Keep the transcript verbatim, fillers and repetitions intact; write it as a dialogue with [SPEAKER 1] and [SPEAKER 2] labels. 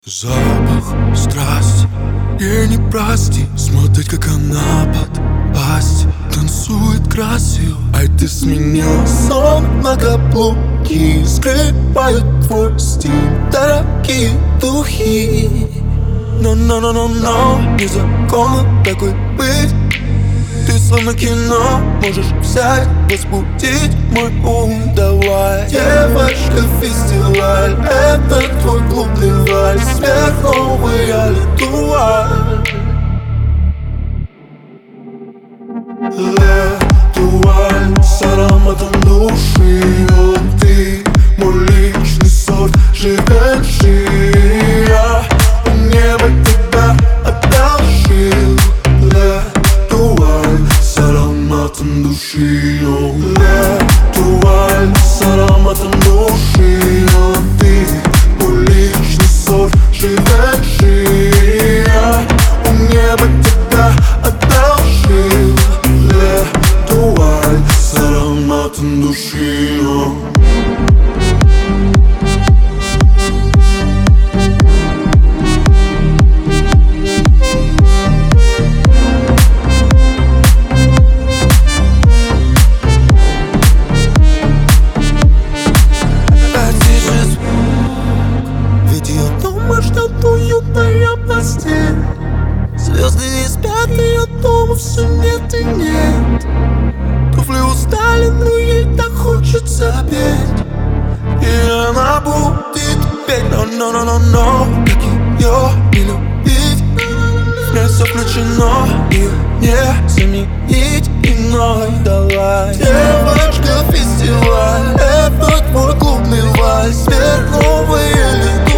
[SPEAKER 1] Запах страсти и не прости. Смотреть, как она под пасть танцует красиво. Ай, ты сменила сон на каблуки, скрывают твой стиль дорогие духи. Но-но-но-но-но, незаконно такой быть. Ты словно кино, можешь взять, возбудить мой ум. Давай, девочка, фестиваль, это твой клубный вальс, сверхновый ритуаль. Ритуаль с ароматом души. О, ты мой личный сорт, живешь я. Мне бы тебя одолжил. Ритуаль с ароматом души. О, ритуаль с ароматом души. О, ты мой личный сорт, живешь я. Мне бы тебя одолжил. Ритуаль с ароматом души. О. Ждет уютная постель. Звезды не спят, ее дома все нет и нет. Туфли устали, но ей так хочется петь. И она будет петь, но-но-но-но-но. Как ее не любить? В ней все включено, ее не заменить иной. Давай, девочка, фестиваль, это твой клубный вальс, сверхновый элемент.